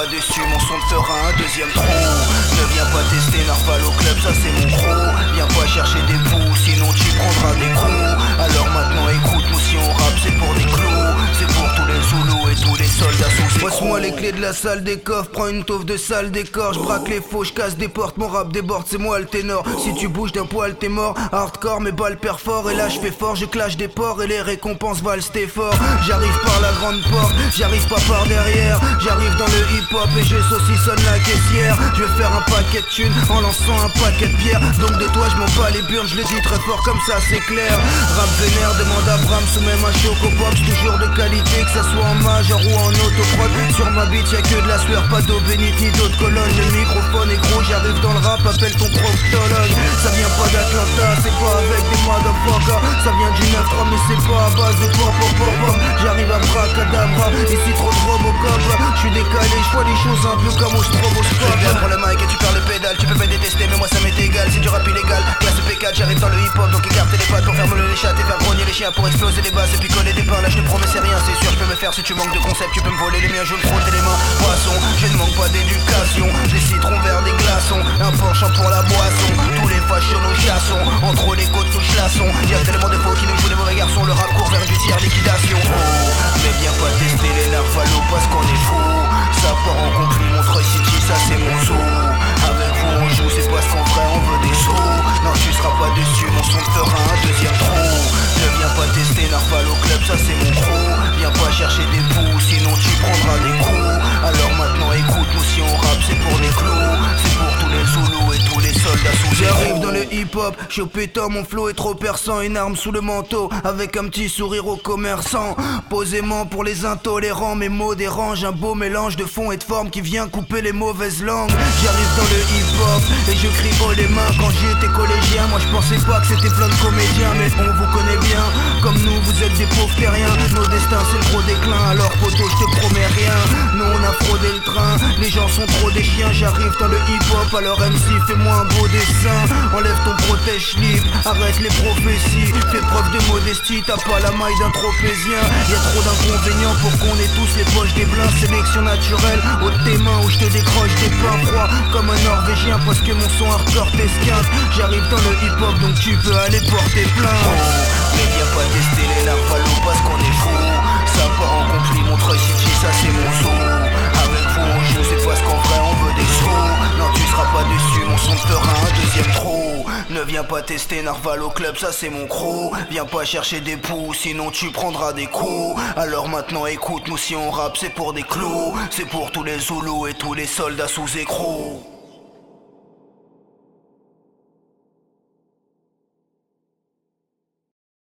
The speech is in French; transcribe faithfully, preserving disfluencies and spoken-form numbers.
dessus, mon son te fera un deuxième trou. Ne viens pas tester Narval au club, ça c'est mon crew. Viens pas chercher des poux, sinon tu prendras des coups. Alors maintenant écoute, nous si on rappe c'est pour des clous. C'est pour tous les Zoulous et tous les soldats sous ses Passe-moi les clés de la salle des coffres, prends une taupe de salle décor. Je braque les faux, je casse des portes, mon rap déborde, c'est moi le ténor. Si tu bouges d'un poil t'es mort, hardcore mes balles perforent. Et là je fais fort, je clash des ports et les récompenses valent c'était fort. J'arrive par la grande porte, j'arrive pas par derrière. J'arrive dans le hip hop et je saucissonne la caissière. Je vais faire un paquet de thunes en lançant un paquet de pierres. Donc de toi je m'en bats les burnes, je le dis très fort comme ça c'est clair. Rap vénère, demande à Bram sous même un Chocopops. Toujours de qualité, que ça soit en major ou en autoprod. Sur ma beat y'a que de la sueur, pas d'eau bénite ni d'autres colonnes. Le microphone est gros, j'arrive dans le rap, appelle ton proctologue. Ça vient pas d'Atlanta, c'est pas avec des motherfuckers. Ça vient du neuf trois mais c'est pas à base de pop pop pop pop. J'arrive à bracadabra, ici trop de Robocop. J'suis décalé, j'vois les choses un peu comme au stroboscope. Je viens prendre le mic et tu perds le pédale. Tu peux me détester mais moi ça m'est égal. C'est du rap illégal, classe P quatre. J'arrive dans le hip hop donc écartez les pattes pour faire mouler les chattes et faire grogner les chiens pour exploser les basses et puis coller des pains. Là je te promets c'est rien, c'est sûr je peux me faire si tu manques de concept. Tu peux me voler les miens, je me frotter les mains. Poisson, je ne manque pas d'éducation. Des citrons verts, des glaçons, un penchant pour la boisson. Tous les fachos nous chassons, entre les côtes nous chlassons. Y'a tellement de faux qui nous jouent des mauvais garçons. Le rap court vers du tiers liquidation. Oh, mais viens pas tester les narvalos parce qu'on est fou. Ça part en conflit, Montreuil City, ça c'est mon zoo. Avec vous on joue, c'est parce qu'en vrai on veut des sous. Non tu seras pas dessus, mon son te fera un deuxième trou. Ne viens pas tester Narval au club, ça c'est mon crew. Viens pas chercher des poux, sinon tu prendras des coups. Alors maintenant écoute, nous si on rappe c'est pour des clous. C'est pour tous les Zoulous et tous les soldats sous ses J'arrive roues. dans le hip hop, chaud pétant, mon flow est trop perçant. Une arme sous le manteau, avec un petit sourire aux commerçants. Posément pour les intolérants, mes mots dérangent. Un beau mélange de fond et de forme qui vient couper les mauvaises langues. J'arrive dans le hip hop et je crie haut les mains. Quand j'étais collégien, moi je pensais pas que c'était plein de comédiens. Mais on vous connaît bien, comme nous vous êtes des pauvres terriens. Nos destins c'est le gros déclin, alors poto je te promets rien. Nous on a fraudé le train, les gens sont trop des chiens. J'arrive dans le hip hop, alors M C fais-moi un beau dessin. Enlève ton protège slip, arrête les prophéties. Fais preuve de modestie, t'as pas la maille d'un tropézien. Y'a trop d'inconvénients pour qu'on ait tous les poches des blins. Sélection naturelle, ôte tes mains ou je te décroche des pains froids comme un norvégien parce que mon son hardcore t'esquinte. J'arrive dans le hip hop donc tu peux aller porter plainte. Oh, mais viens pas tester les narvalos parce qu'on est fou. Ça part en conflit, Montreuil City, ça c'est mon zoo. Avec vous on joue, c'est parce qu'en vrai on veut des sous. Non tu seras pas dessus, mon son te fera un deuxième trou. Ne viens pas tester Narval au club, ça c'est mon crew. Viens pas chercher des poux, sinon tu prendras des coups. Alors maintenant écoute, nous si on rappe c'est pour des clous. C'est pour tous les Zoulous et tous les soldats sous écrou.